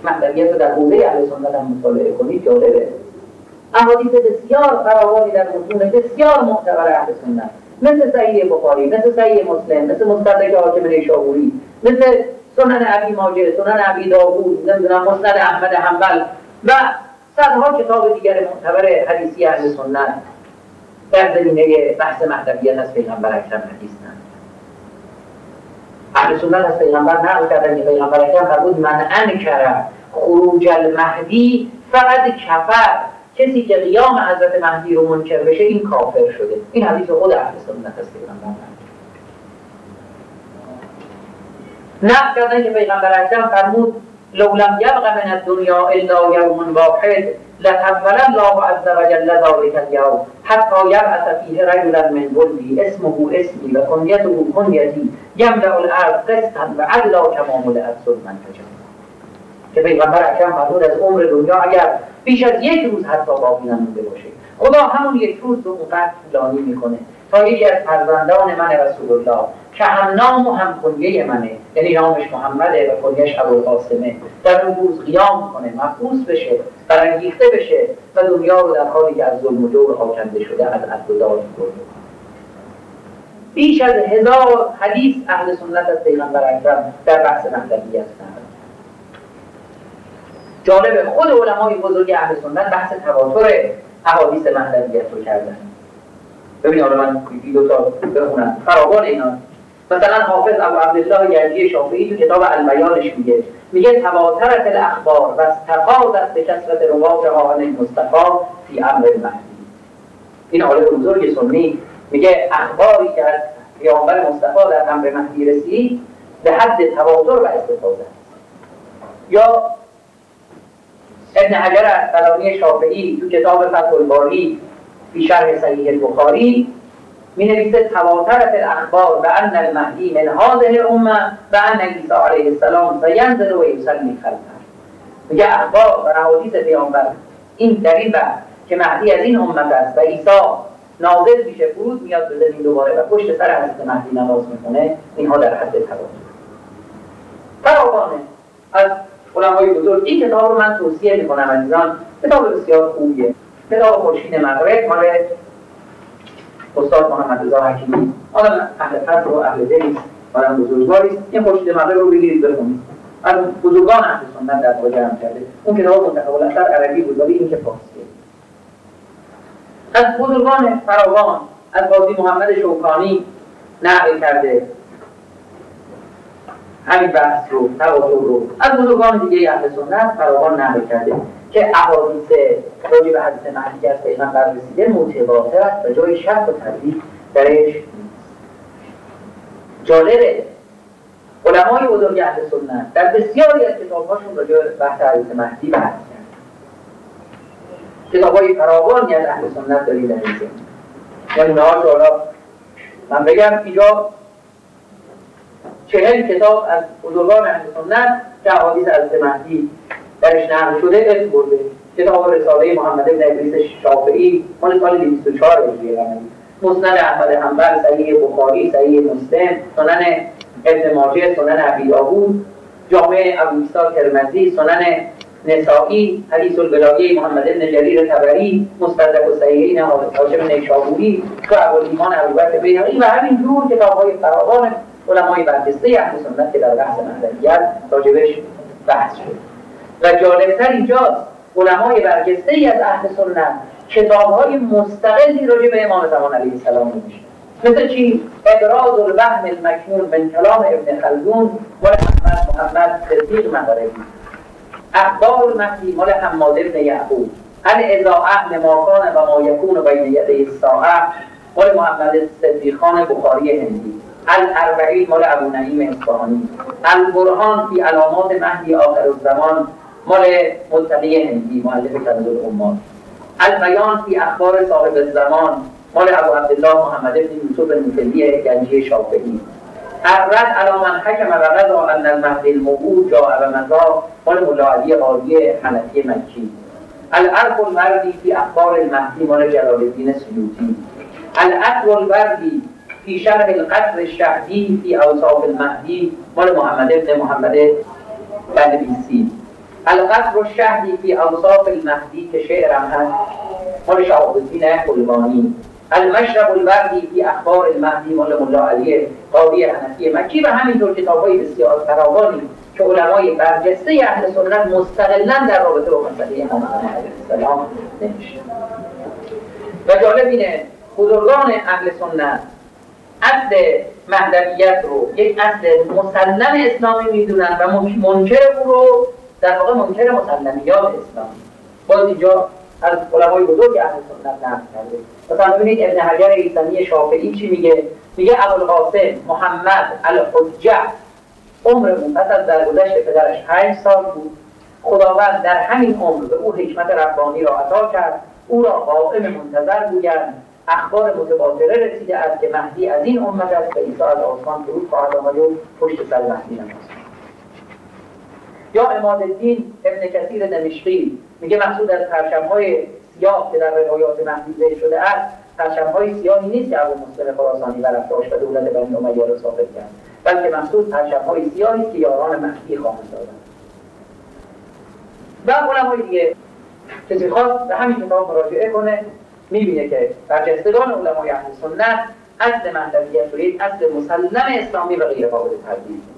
مهدویت رو در حوزه اهل سنت هم مطالعه کنید جالبه. احادیث بسیار فراوانی در متون بسیار معتبر اهل سنت، مثل صحیح بخاری، مثل صحیح مسلم، مثل مستدرک حاکم نیشابوری، مثل سنن ابی ماجه، سنن ابی داوود، مسند احمد حنبل و صدها کتاب دیگر معتبر حدیثی اهل سنت در زمینه بحث مهدویت از پیغمبر اکرم حدیث نه. اهل سنت از پیغمبر نقل کردن که پیغمبر اکرم فرمود من انکر خروج المهدی فقط کفر، کسی که قیام حضرت مهدی رو منکر بشه این کافر شده. این حدیث خود اهل سنت از پیغمبر نقل کردن که پیغمبر اکرم فرمود لو لم یبق من الدنیا الا یوم واحد لتول الله عز وجل ذلك اليوم حتی یبعث فیه رجلا من ولدی اسمه اسمی و کنیته کنیتی یملأ الارض قسطا و عدلا کما ملئت ظلما فجورا. که پیغمبر اکرم فرمود از عمر دنیا اگر بیش از یک روز حتی باقی نمونده باشه، خدا همون یک روز رو اونقدر طولانی میکنه تا یکی از فرزندان من رسول الله که هم نام و هم کنیه منه، یعنی نامش محمده و کنیه‌اش ابوالقاسمه، در اون روز قیام کنه، محبوس بشه، برانگیخته بشه و دنیا رو در حالی که از ظلم و جور آکنده شده از عدل و داد کنه. بیش از 1000 حدیث اهل سنت از پیغمبر اکرم در بحث مهدویت هست. جالبه خود علمای بزرگ اهل سنت بحث تواتر احادیث مهدویت رو کردن. ببین حالا من یکی دو تا بخونم فراوان اینا. مثلا حافظ ابو عبدالله یزدی شافعی تو کتاب البیانش میگه تواترت الاخبار و استفاضت به کثرت رواتها عن المصطفی فی امر المهدی. این عالم بزرگ سنی میگه اخباری که از پیامبر مصطفی در امر مهدی رسید به حد تواتر و استفاضه. یا ابن حجر عسقلانی شافعی تو کتاب فتح الباری فی شرح صحیح البخاری می نویسه تواترت الاخبار و ان المهدی من هذه الامه و ان عیسی علیه السلام سینزل و یصلی خلفه. میگه اخبار و احادیث پیامبر این دلیل بر که مهدی از این امت است و عیسی نازل میشه فرود میاد به زمین دوباره و پشت سر حضرت مهدی نماز میکنه. اینها در حد تواتر فراوانه از علمای بزرگ. این کتاب رو من توصیه میکنم عزیزان، کتاب بسیار خوبیه، کتاب خورشید مغرب مال استاد محمد رضا حکیمی. حالا اهل فضل و اهل دلی آدم بزرگواری است. این خورشید مغرب رو بگیرید بخونید. از بزرگان اهل سنت در واقع جمع کرده. اون کتاب منتخب الاثر عربی بود ولی این که فارسیه. از بزرگان فراوان از قاضی محمد شوکانی نقل کرده همین بحث رو، تواتر رو. از بزرگان دیگه اهل سنت فراوان نقل کرده که احادیث راجع به حدیث مهدی که از پیغمبر رسیده متواتر است و جای شک و تردید درش نیست. جالبه علمای بزرگ اهل سنت در بسیاری از کتاب‌هاشون راجع به بحث حدیث مهدی بحث کردن. کتاب‌های فراوانی از اهل سنت داریم در این زمینه. یعنی حالا من بگم اینجا 40 کتاب از بزرگان اهل سنت که احادیث حضرت مهدی درش نقل شده اسم برده. کتاب رساله محمد بن ادریس شافعی مال سال 204 هجری قمری، مسند احمد حنبل، صحیح بخاری، صحیح مسلم، سنن ابن ماجه، سنن ابی داوود، جامع ابو عیسی ترمذی، سنن نسائی، حدیث البلاغه محمد بن جریر طبری، مستدرک الصحیحین حاکم نیشابوری، و ابوالایمان ابوبکر بیهقی و همین جور کتاب‌های فراوان علمای برجسته اهل سنت که در بحث مهدویت راجبش بحث شد. و جالبتر اینجاست علمای برجسته ای از اهل سنت کتاب‌های مستقلی راجع به امام زمان علیه السلام نوشتن. مثل چی؟ ابراز الوهم المکنون من کلام ابن خلدون مال محمد صدیق مغربی، اخبار المهدی مال حماد بن یعقوب، الاضاءه لما کان و ما یکون بین یدی الساعه مال محمد صدیق خان بخاری هندی، الاربعین مال ابو نعیم اصفهانی، البرهان فی علامات مهدی آخر الزمان مال متقی هندی مؤلف کنز الامات، البیان فی اخبار صاحب الزمان مال ابو عبدالله محمد بن یوسف المطلی گنجی شافعی، الرد علی من حکم و قضا ان المهدی الموعود جاء و مضى مال مولا علی قاضی حنفی مکی، العرف الوردی فی اخبار المهدی مال جلال الدین سیوطی، العطر الوردی فی شرح القصر الشهدی فی اوصاف المهدی مال محمد بن محمد بندبیسی، القصر الشهدی فی اوصاف المهدی که شعرم هست مال شهاب الدین قلبانی. المشرب الوردی فی اخبار المهدی مال ملا علی قاضی حنفی مکی و همینطور کتاب‌های بسیار فراوانی که علمای برجسته اهل سنت مستقلاً در رابطه با مسئله امام علیه السلام نوشتند. و جالب اینه بزرگان اهل سنت اصل مهدویت رو یک اصل مسلم اسلامی میدونن و منکر او رو در واقع منکر مسلمیات اسلامی. باز اینجا از علمای بزرگ اهل سنت نقل کرده. مثلا ببینید ابن حجر هیثمی شافعی چی میگه؟ میگه ابوالقاسم محمد الحجه عمرمون پس از درگذشت پدرش 8 سال بود. خداوند در همین عمر به او حکمت ربانی را عطا کرد. او را قائم منتظر بودند. اخبار متواتره رسیده است که مهدی از این امت است و عیسی از آسمان فرود خواهد آمد و پشت سر مهدی نماز. یا عمادالدین ابن کثیر دمشقی میگه مقصود از پرچم‌های سیاه که در روایات مهدی ذکر شده است پرچم‌های سیاهی نیست که ابو مسلم خراسانی برافراشت و دولت بنی امیه را ثابت کرد، بلکه مقصود پرچم‌های سیاهی است که یاران مهدی خواهند دادند. و علمای دیگه کسی خواست به همین کتاب مراجعه کنه میبینه که برجستگان علمای اهل سنت اصل مهدویت رو یک اصل مسلم اسلامی و غیر قابل تردید